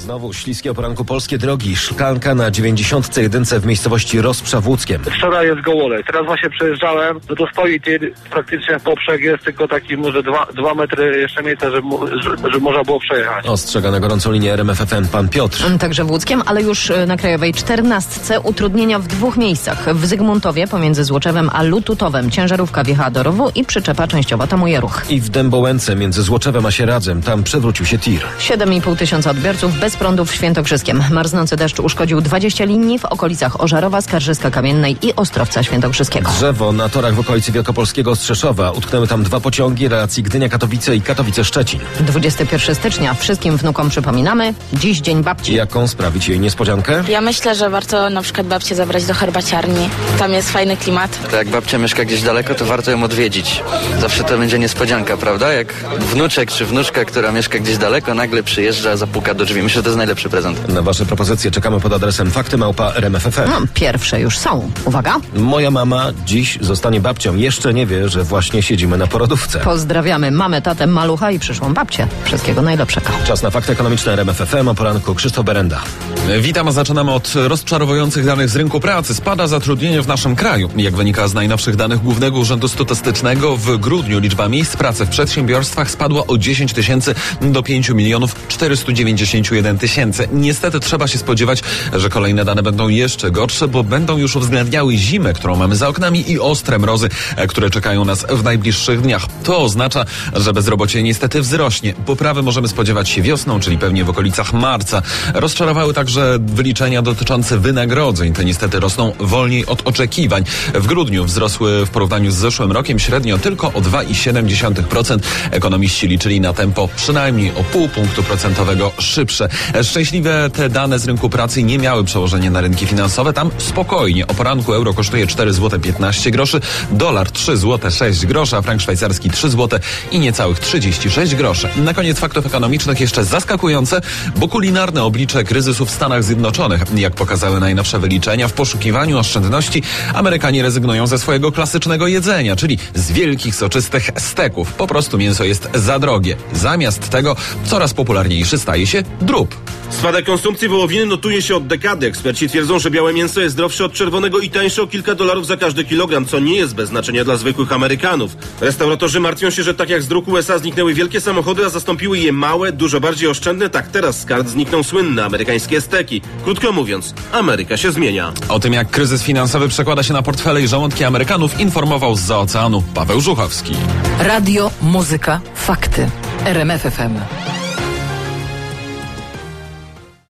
Znowu śliskie o poranku polskie drogi. Szklanka na 91 w miejscowości Rozprza w Łódzkiem. Wczoraj jest gołolej. Teraz właśnie przejeżdżałem, no to stoi tir, praktycznie poprzek jest tylko taki może 2 metry jeszcze miejsca, żeby można było przejechać. Ostrzega na gorącą linię RMF FM pan Piotr. Także w Łódzkiem, ale już na Krajowej 14 utrudnienia w 2 miejscach. W Zygmuntowie pomiędzy Złoczewem a Lututowem ciężarówka wjechała do rowu i przyczepa częściowo tamuje ruch. I w Dębołęce między Złoczewem a Sieradzem, tam przewrócił się tir. 7,5 tysiąca odbiorców bez prądu w Świętokrzyskiem. Marznący deszcz uszkodził 20 linii w okolicach Ożarowa, Skarżyska-Kamiennej i Ostrowca Świętokrzyskiego. Drzewo na torach w okolicy wielkopolskiego Ostrzeszowa. Utknęły tam 2 pociągi relacji Gdynia-Katowice i Katowice-Szczecin. 21 stycznia. Wszystkim wnukom przypominamy. Dziś Dzień Babci. Jaką sprawić jej niespodziankę? Ja myślę, że warto na przykład babcię zabrać do herbaciarni. Tam jest fajny klimat. To jak babcia mieszka gdzieś daleko, to warto ją odwiedzić. Zawsze to będzie niespodzianka, prawda? Jak wnuczek czy wnuczka, która mieszka gdzieś daleko, nagle przyjeżdża, zapuka do drzwi. Myślę, że to jest najlepszy prezent. Na wasze propozycje czekamy pod adresem fakty@rmf.fm. No, pierwsze już są. Uwaga. Moja mama dziś zostanie babcią. Jeszcze nie wie, że właśnie siedzimy na porodówce. Pozdrawiamy mamę, tatę, malucha i przyszłą babcię. Wszystkiego najlepszego. Czas na fakty ekonomiczne RMF FM. O poranku Krzysztof Berenda. Witam, a zaczynamy od rozczarowujących danych z rynku pracy. Spada zatrudnienie w naszym kraju. Jak wynika z najnowszych danych Głównego Urzędu Statystycznego, w grudniu liczba miejsc pracy w przedsiębiorstwach spadła o 10 tysięcy do 5 491 000. Niestety trzeba się spodziewać, że kolejne dane będą jeszcze gorsze, bo będą już uwzględniały zimę, którą mamy za oknami i ostre mrozy, które czekają nas w najbliższych dniach. To oznacza, że bezrobocie niestety wzrośnie. Poprawy możemy spodziewać się wiosną, czyli pewnie w okolicach marca. Rozczarowały także wyliczenia dotyczące wynagrodzeń. Te niestety rosną wolniej od oczekiwań. W grudniu wzrosły w porównaniu z zeszłym rokiem średnio tylko o 2,7%. Ekonomiści liczyli na tempo przynajmniej o 0,5 punktu procentowego szybsze. Szczęśliwe te dane z rynku pracy nie miały przełożenia na rynki finansowe. Tam spokojnie. O poranku euro kosztuje 4,15 zł, dolar 3,06 zł, a frank szwajcarski 3 zł i niecałych 36 groszy. Na koniec faktów ekonomicznych jeszcze zaskakujące, bo kulinarne oblicze kryzysu w Stanach Zjednoczonych. Jak pokazały najnowsze wyliczenia, w poszukiwaniu oszczędności Amerykanie rezygnują ze swojego klasycznego jedzenia, czyli z wielkich, soczystych steków. Po prostu mięso jest za drogie. Zamiast tego coraz popularniejszy staje się drób. Spadek konsumpcji wołowiny notuje się od dekady. Eksperci twierdzą, że białe mięso jest zdrowsze od czerwonego i tańsze o kilka dolarów za każdy kilogram, co nie jest bez znaczenia dla zwykłych Amerykanów. Restauratorzy martwią się, że tak jak z dróg USA zniknęły wielkie samochody, a zastąpiły je małe, dużo bardziej oszczędne, tak teraz z kart znikną słynne amerykańskie steki. Krótko mówiąc, Ameryka się zmienia. O tym, jak kryzys finansowy przekłada się na portfele i żołądki Amerykanów, informował zza oceanu Paweł Żuchowski. Radio, muzyka, fakty. RMF FM.